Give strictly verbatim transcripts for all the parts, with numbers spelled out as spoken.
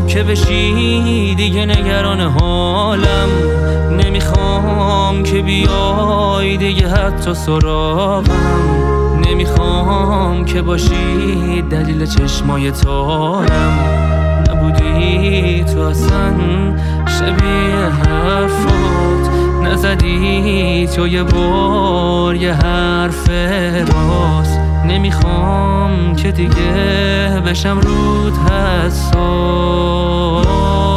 که بشی دیگه نگران حالم، نمیخوام که بیای دیگه حتی سراغم، نمیخوام که باشی دلیل چشمای تارم. نبودی تو اصلا شبیه حرفات، نزدی تو یه بار یه حرف راست، نمیخوام که دیگه بشم رود حساس.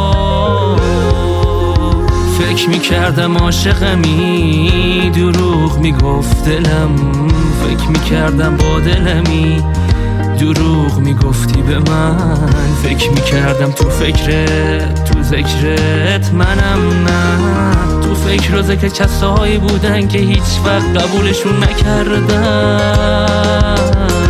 فکر میکردم عاشقمی، دروغ میگفت دلم، فکر میکردم با دلمی، دروغ میگفتی به من. فکر میکردم تو فکرت تو ذکرت منم، نه تو فکر و ذکر کسایی بودن که هیچ وقت قبولشون نکردم.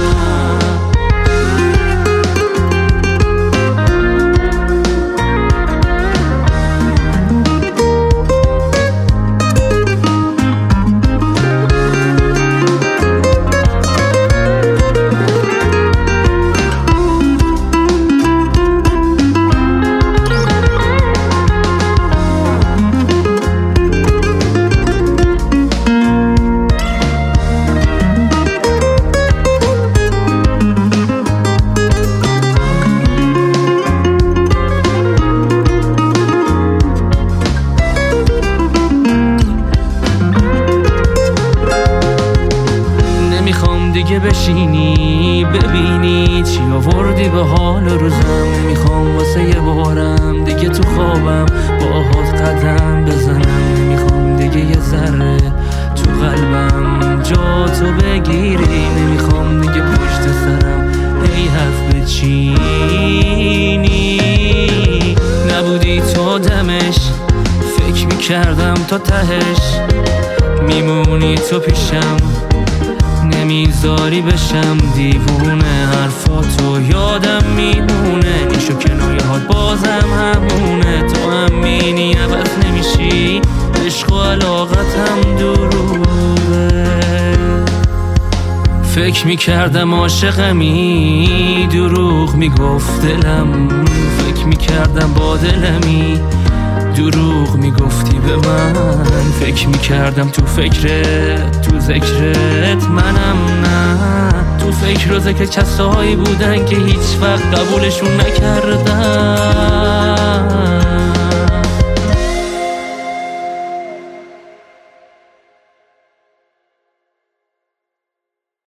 دیگه بشینی ببینی چی آوردی به حال روزم، نمیخوام واسه یه بارم دیگه تو خوابم باهات قدم بزنم، نمیخوام دیگه یه ذره تو قلبم جا تو بگیری، نمیخوام دیگه پشت سرم هی حرف بچینی. نبودی تو دمش، فکر میکردم تا تهش، میمونی تو پیشم، نمیذاری بشم دیوونه، حرفاتو یادم میمونه، نیشو کنایه هات بازم همونه، تو همینی عوض نمیشی، عشق و علاقتم دروغه. فکر میکردم عاشقمی، دروغ میگفت دلم، فکر میکردم با دلمی، دروغ میگفتی به من. فکر میکردم تو فکرت تو ذکرت منم، نه تو فکر و ذکر کسایی بودن که هیچ وقت قبولشون نکردم.